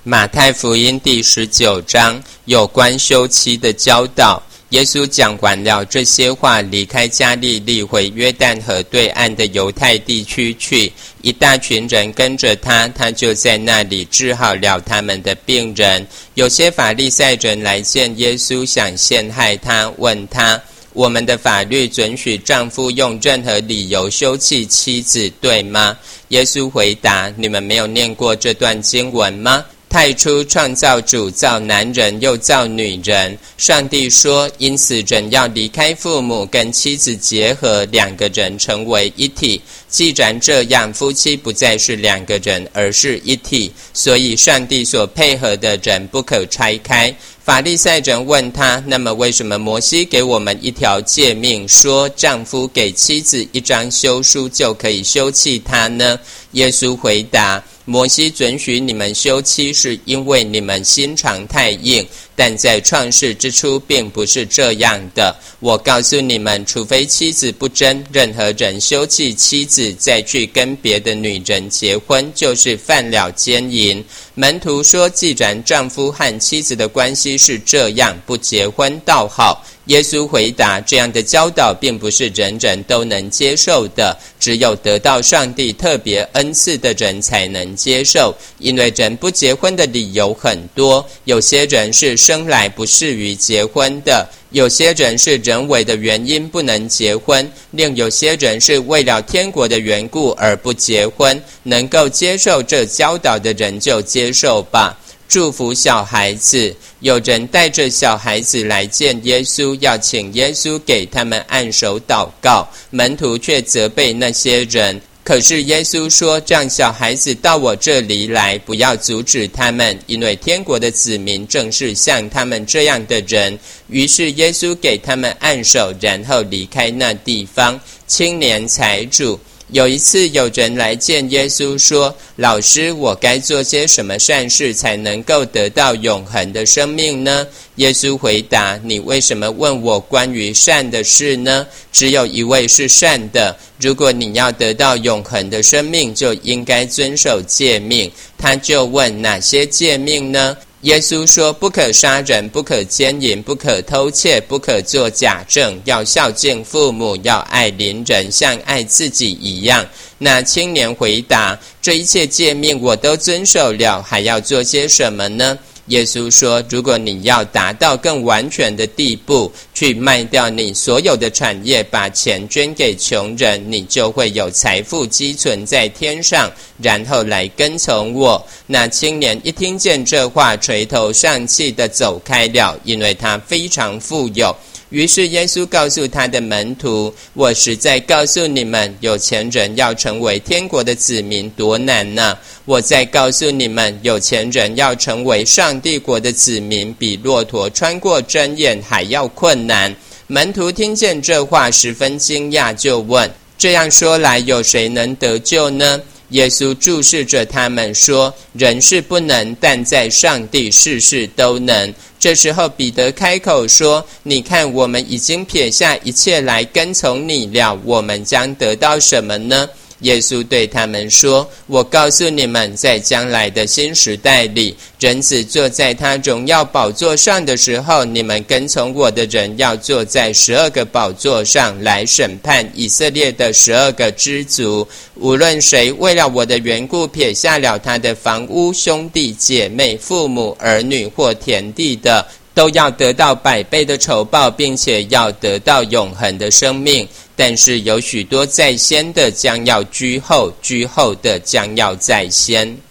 马太福音第19章有关休妻的教导。耶稣讲完了这些话，离开加利利，回约旦河对岸的犹太地区去，一大群人跟着他，他就在那里治好了他们的病人。有些法利赛人来见耶稣，想陷害他，问他：我们的法律准许丈夫用任何理由休弃妻子，对吗？耶稣回答：你们没有念过这段经文吗？太初创造主造男人又造女人，上帝说，因此人要离开父母，跟妻子结合，两个人成为一体。既然这样，夫妻不再是两个人，而是一体，所以上帝所配合的人不可拆开。法利赛人问他：那么为什么摩西给我们一条诫命，说丈夫给妻子一张休书就可以休弃她呢？耶稣回答：摩西准许你们休妻，是因为你们心肠太硬，但在创世之初并不是这样的。我告诉你们，除非妻子不贞，任何人休弃妻子再去跟别的女人结婚，就是犯了奸淫。门徒说，既然丈夫和妻子的关系是这样，不结婚倒好。耶稣回答：这样的教导并不是人人都能接受的，只有得到上帝特别恩赐的人才能接受。因为人不结婚的理由很多，有些人是生来不适于结婚的，有些人是人为的原因不能结婚，另有些人是为了天国的缘故而不结婚。能够接受这教导的人就接受吧。祝福小孩子。有人带着小孩子来见耶稣，要请耶稣给他们按手祷告，门徒却责备那些人。可是耶稣说，让小孩子到我这里来，不要阻止他们，因为天国的子民正是像他们这样的人。于是耶稣给他们按手，然后离开那地方。青年财主。有一次有人来见耶稣说，老师，我该做些什么善事才能够得到永恒的生命呢？耶稣回答：你为什么问我关于善的事呢？只有一位是善的，如果你要得到永恒的生命，就应该遵守诫命。他就问：哪些诫命呢？耶稣说，不可杀人，不可奸淫，不可偷窃，不可作假证，要孝敬父母，要爱邻人，像爱自己一样。那青年回答：这一切诫命我都遵守了，还要做些什么呢？耶稣说，如果你要达到更完全的地步，去卖掉你所有的产业，把钱捐给穷人，你就会有财富积存在天上，然后来跟从我。那青年一听见这话，垂头丧气地走开了，因为他非常富有。于是耶稣告诉他的门徒：我实在告诉你们，有钱人要成为天国的子民多难呢！我再告诉你们，有钱人要成为上帝国的子民，比骆驼穿过针眼还要困难。门徒听见这话，十分惊讶，就问：这样说来，有谁能得救呢？耶稣注视着他们说：人是不能，但在上帝事事都能。这时候彼得开口说：你看，我们已经撇下一切来跟从你了，我们将得到什么呢？耶稣对他们说：我告诉你们，在将来的新时代里，人子坐在他荣耀宝座上的时候，你们跟从我的人要坐在12个宝座上，来审判以色列的12个支族。无论谁为了我的缘故撇下了他的房屋、兄弟姐妹、父母、儿女或田地的，都要得到100倍的酬报，并且要得到永恒的生命。但是有许多在先的将要居后，居后的将要在先。